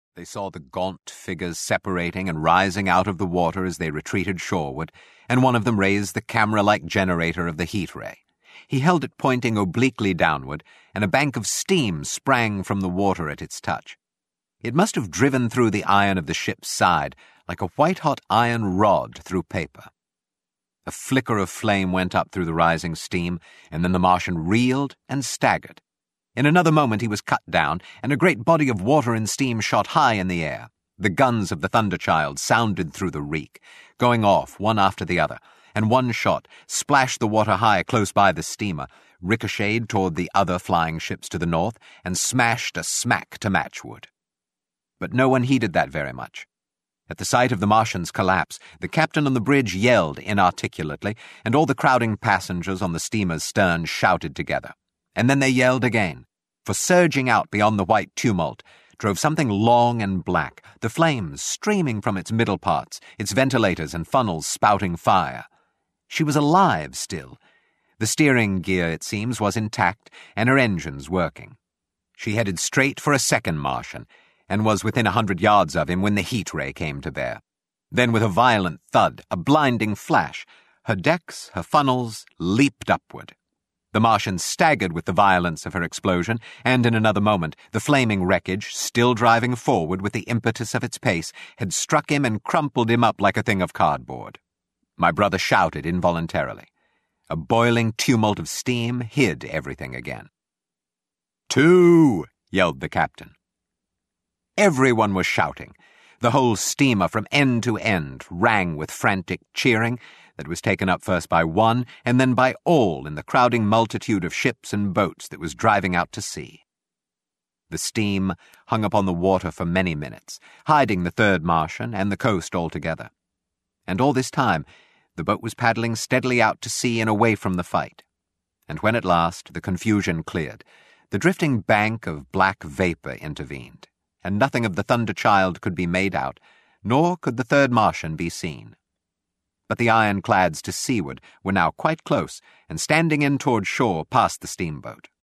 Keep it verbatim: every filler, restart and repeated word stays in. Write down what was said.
They saw the gaunt figures separating and rising out of the water as they retreated shoreward, and one of them raised the camera-like generator of the heat ray. He held it pointing obliquely downward, and a bank of steam sprang from the water at its touch. It must have driven through the iron of the ship's side like a white-hot iron rod through paper. A flicker of flame went up through the rising steam, and then the Martian reeled and staggered. In another moment he was cut down, and a great body of water and steam shot high in the air. The guns of the Thunderchild sounded through the reek, going off one after the other, and one shot splashed the water high close by the steamer, ricocheted toward the other flying ships to the north, and smashed a smack to Matchwood. But no one heeded that very much. At the sight of the Martian's collapse, the captain on the bridge yelled inarticulately, and all the crowding passengers on the steamer's stern shouted together. And then they yelled again, for surging out beyond the white tumult drove something long and black, the flames streaming from its middle parts, its ventilators and funnels spouting fire. She was alive still. The steering gear, it seems, was intact, and her engines working. She headed straight for a second Martian, and was within a hundred yards of him when the heat ray came to bear. Then with a violent thud, a blinding flash, her decks, her funnels, leaped upward. The Martian staggered with the violence of her explosion, and in another moment the flaming wreckage, still driving forward with the impetus of its pace, had struck him and crumpled him up like a thing of cardboard. My brother shouted involuntarily. A boiling tumult of steam hid everything again. "Two!" yelled the captain. Everyone was shouting. The whole steamer from end to end rang with frantic cheering that was taken up first by one and then by all in the crowding multitude of ships and boats that was driving out to sea. The steam hung upon the water for many minutes, hiding the third Martian and the coast altogether. And all this time, the boat was paddling steadily out to sea and away from the fight. And when at last the confusion cleared, the drifting bank of black vapor intervened, and nothing of the Thunderchild could be made out, nor could the third Martian be seen. But the ironclads to seaward were now quite close, and standing in toward shore past the steamboat.